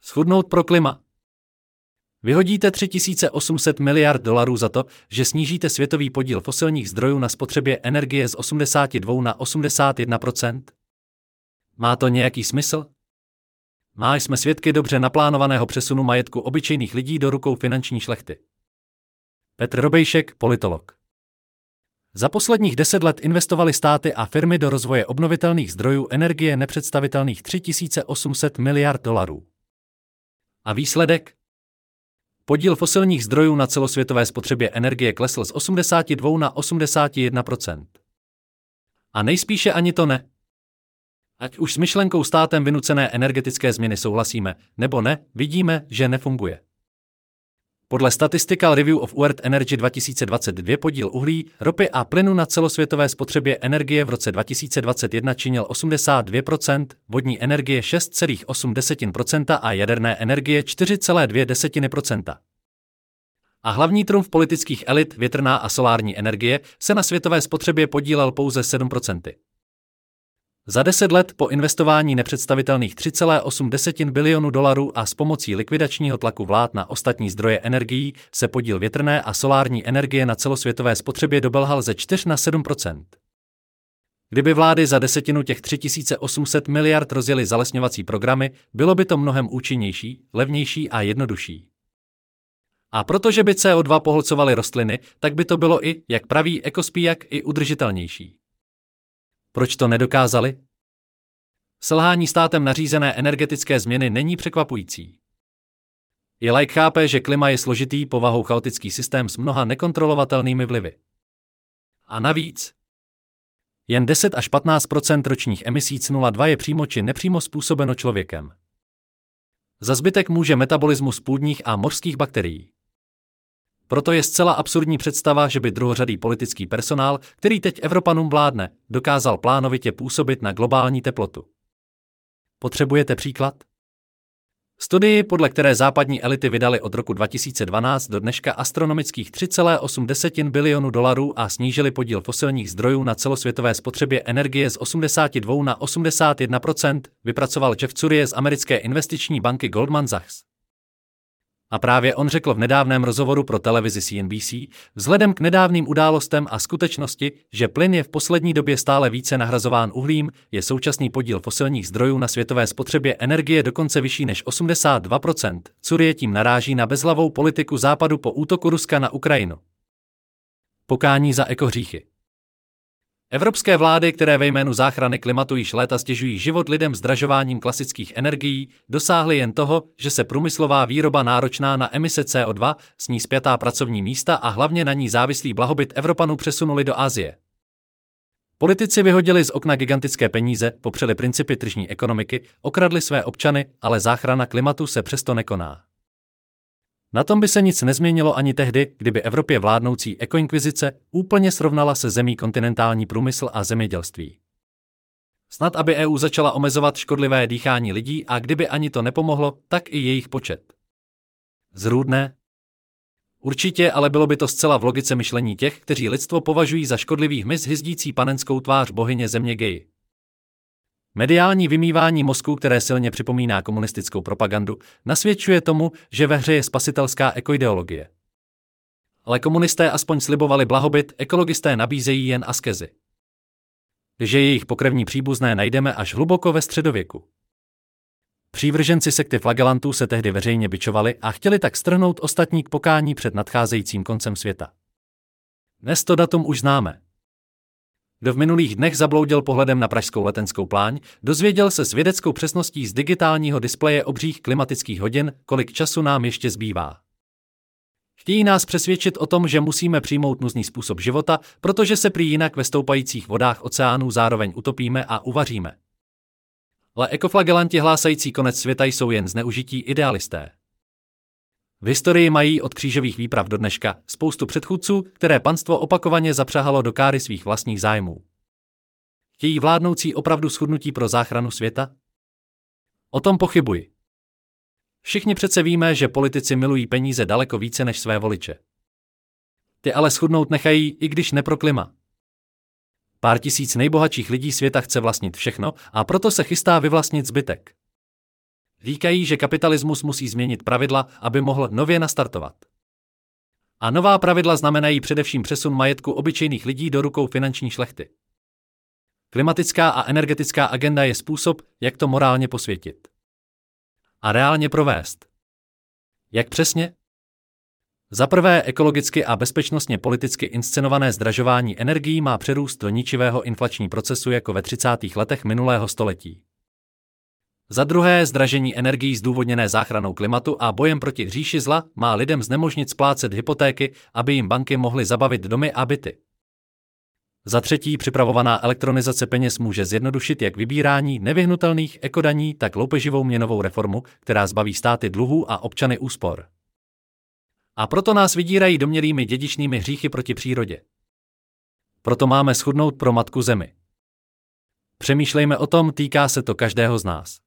Schudnout pro klima. Vyhodíte 3800 miliard dolarů za to, že snížíte světový podíl fosilních zdrojů na spotřebě energie z 82 na 81%? Má to nějaký smysl? Jsme svědky dobře naplánovaného přesunu majetku obyčejných lidí do rukou finanční šlechty. Petr Robejšek, politolog. Za posledních 10 let investovaly státy a firmy do rozvoje obnovitelných zdrojů energie nepředstavitelných 3800 miliard dolarů. A výsledek? Podíl fosilních zdrojů na celosvětové spotřebě energie klesl z 82 na 81%. A nejspíše ani to ne. Ať už s myšlenkou státem vynucené energetické změny souhlasíme, nebo ne, vidíme, že nefunguje. Podle Statistical Review of World Energy 2022 podíl uhlí, ropy a plynu na celosvětové spotřebě energie v roce 2021 činil 82%, vodní energie 6,8% a jaderné energie 4,2%. A hlavní trumf politických elit, větrná a solární energie, se na světové spotřebě podílel pouze 7%. Za 10 let po investování nepředstavitelných 3,8 bilionu dolarů a s pomocí likvidačního tlaku vlád na ostatní zdroje energií se podíl větrné a solární energie na celosvětové spotřebě dobelhal ze 4 na 7%. Kdyby vlády za desetinu těch 3800 miliard rozjeli zalesňovací programy, bylo by to mnohem účinnější, levnější a jednodušší. A protože by CO2 pohlcovaly rostliny, tak by to bylo i, jak praví ekospíjak, i udržitelnější. Proč to nedokázali? Selhání státem nařízené energetické změny není překvapující. I laik chápe, že klima je složitý, povahou chaotický systém s mnoha nekontrolovatelnými vlivy. A navíc, jen 10 až 15% ročních emisí CO2 je přímo či nepřímo způsobeno člověkem. Za zbytek může metabolismus půdních a mořských bakterií. Proto je zcela absurdní představa, že by druhořadý politický personál, který teď Evropanům vládne, dokázal plánovitě působit na globální teplotu. Potřebujete příklad? Studii, podle které západní elity vydaly od roku 2012 do dneška astronomických 3,8 bilionu dolarů a snížili podíl fosilních zdrojů na celosvětové spotřebě energie z 82 na 81%, vypracoval Jeff Curie z americké investiční banky Goldman Sachs. A právě on řekl v nedávném rozhovoru pro televizi CNBC, vzhledem k nedávným událostem a skutečnosti, že plyn je v poslední době stále více nahrazován uhlím, je současný podíl fosilních zdrojů na světové spotřebě energie dokonce vyšší než 82%. Curie tím naráží na bezhlavou politiku Západu po útoku Ruska na Ukrajinu. Pokání za ekohříchy. Evropské vlády, které ve jménu záchrany klimatu již léta stěžují život lidem zdražováním klasických energií, dosáhly jen toho, že se průmyslová výroba náročná na emise CO2, s ní spjatá pracovní místa a hlavně na ní závislý blahobyt Evropanů přesunuli do Asie. Politici vyhodili z okna gigantické peníze, popřeli principy tržní ekonomiky, okradli své občany, ale záchrana klimatu se přesto nekoná. Na tom by se nic nezměnilo ani tehdy, kdyby Evropě vládnoucí ekoinkvizice úplně srovnala se zemí kontinentální průmysl a zemědělství. Snad aby EU začala omezovat škodlivé dýchání lidí a kdyby ani to nepomohlo, tak i jejich počet. Zrůdné? Určitě, ale bylo by to zcela v logice myšlení těch, kteří lidstvo považují za škodlivý hmyz hyzdící panenskou tvář bohyně země Gaia. Mediální vymývání mozku, které silně připomíná komunistickou propagandu, nasvědčuje tomu, že ve hře je spasitelská ekoideologie. Ale komunisté aspoň slibovali blahobyt, ekologisté nabízejí jen askezi. Že jejich pokrevní příbuzné najdeme až hluboko ve středověku. Přívrženci sekty flagelantů se tehdy veřejně bičovali a chtěli tak strhnout ostatní k pokání před nadcházejícím koncem světa. Dnes to datum už známe. Kdo v minulých dnech zabloudil pohledem na pražskou letenskou pláň, dozvěděl se s vědeckou přesností z digitálního displeje obřích klimatických hodin, kolik času nám ještě zbývá. Chtějí nás přesvědčit o tom, že musíme přijmout nuzný způsob života, protože se prý jinak ve stoupajících vodách oceánů zároveň utopíme a uvaříme. Ale ekoflagelanti hlásající konec světa jsou jen zneužití idealisté. V historii mají od křížových výprav do dneška spoustu předchůdců, které panstvo opakovaně zapřahalo do káry svých vlastních zájmů. Chtějí vládnoucí opravdu schudnutí pro záchranu světa? O tom pochybuji. Všichni přece víme, že politici milují peníze daleko více než své voliče. Ty ale schudnout nechají, i když ne pro klima. Pár tisíc nejbohatších lidí světa chce vlastnit všechno a proto se chystá vyvlastnit zbytek. Říkají, že kapitalismus musí změnit pravidla, aby mohl nově nastartovat. A nová pravidla znamenají především přesun majetku obyčejných lidí do rukou finanční šlechty. Klimatická a energetická agenda je způsob, jak to morálně posvětit. A reálně provést. Jak přesně? Za prvé, ekologicky a bezpečnostně politicky inscenované zdražování energií má přerůst do ničivého inflační procesu jako ve 30. letech minulého století. Za druhé, zdražení energií zdůvodněné záchranou klimatu a bojem proti říši zla má lidem znemožnit splácet hypotéky, aby jim banky mohly zabavit domy a byty. Za třetí, připravovaná elektronizace peněz může zjednodušit jak vybírání nevyhnutelných ekodaní, tak loupeživou měnovou reformu, která zbaví státy dluhů a občany úspor. A proto nás vydírají domnělými dědičnými hříchy proti přírodě. Proto máme schudnout pro matku zemi. Přemýšlejme o tom, týká se to každého z nás.